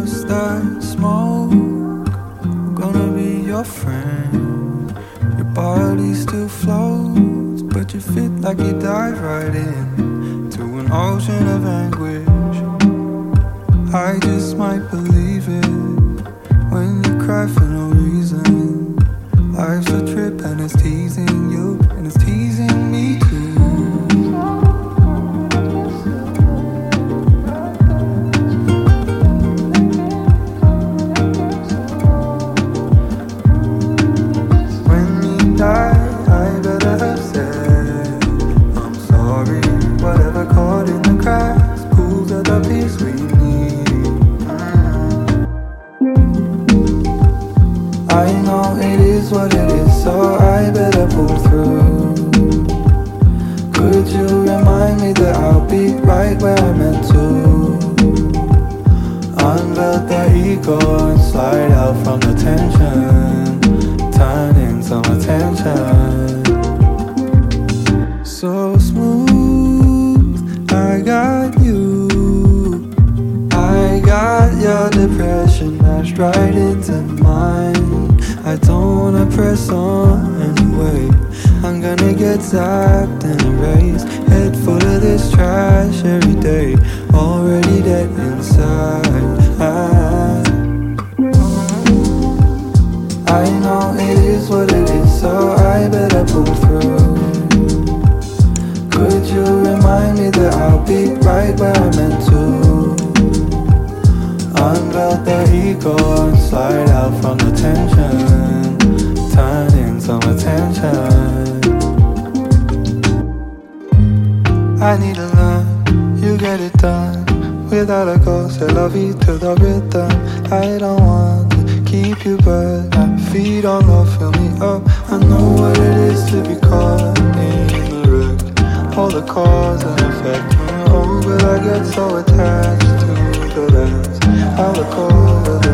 just that smoke. I'm gonna be your friend. Your body still floats, but you fit like you dive right in to an ocean of anguish. I just might believe it when you cry for no reason. Life's a trip and it's teasing you and it's teasing me too. I better have said I'm sorry. Whatever caught in the cracks pulls at the piece we need. I know it is what it is, so I better pull through. Could you remind me that I'll be right where I'm meant to? Unveil the ego and slide out from the tension. Turn in some attention. So smooth, I got you. I got your depression mashed right into mine. I don't wanna press on anyway. I'm gonna get zapped and erased. Head full of this trash every day. Already dead inside. I know it is what it is, so I better pull through. Could you remind me that I'll be right where I'm meant to? Unveil the ego and slide out from the tension. Turn in some attention. I need to learn, you get it done. Without a goal, say love you to the rhythm. I don't want to keep you, but my feet on love fill me up. I know what it is to be caught in the wreck. All the cause and effect. Oh, but I get so attached to the last. I'll look over the